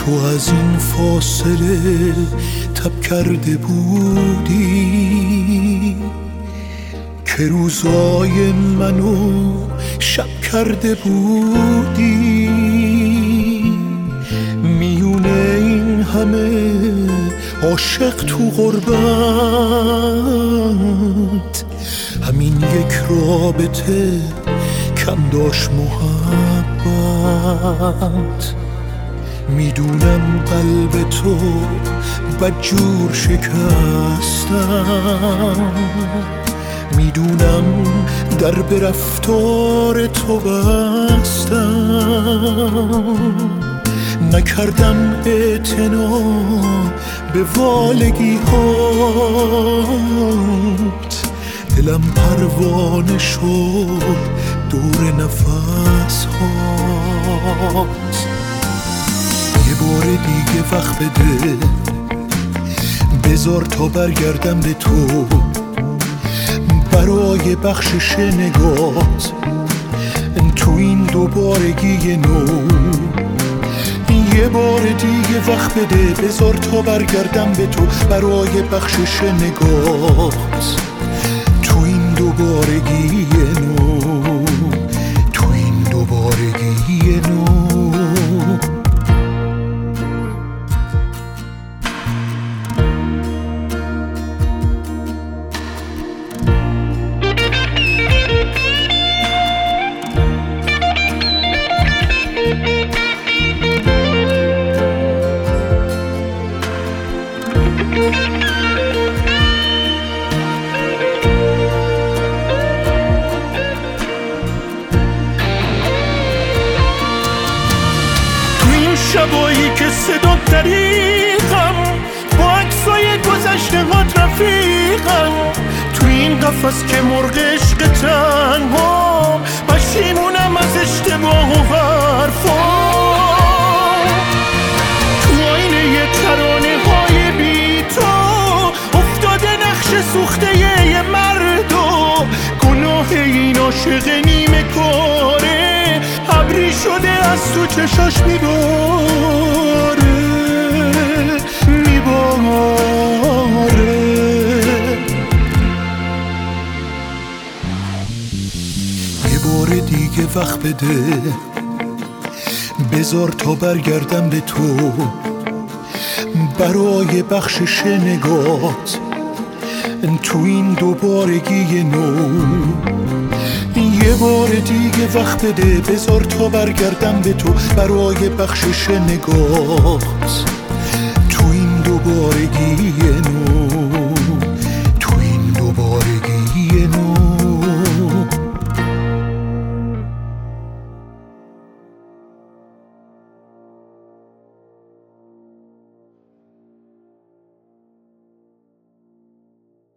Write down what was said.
تو از این فاصله تب کرده بودی که روزای منو شب کرده بودی. میونه این همه عاشق تو غربت، همین یک رابطه کم داشت محبت. میدونم قلب تو بدجور شکستم، میدونم در به رفتار تو بستم. نکردم اعتنا به والگی هات، دلم پروانه شد دور نفس هات. یه بار دیگه وقت بده، بذار تا برگردم به تو برای بخشش نگات تو این دوبارگی نو. یه بار دیگه وقت بده، بذار تا برگردم به تو برای بخشش نگات تو این دوبارگی نو، تو این دوبارگی نو. شبایی که صدا دریغم، با عکسای گذشته هات رفیقم، تو این قفس که مرغ عشق تنها پشیمونم از اشتباه و حرفام. تو آینه یه ترانه های بی تو افتاده نقش سوخته یه مرد و گناه این عاشق نیمه کاره ابری شده از تو چشاش میباره. یه بار دیگه وقت بده، بذار تا برگردم به تو برای بخشش نگات تو این دوبارگی نو. یه بار دیگه وقت بده، بذار تا برگردم به تو برای بخشش نگات تو این دوبارگی نو.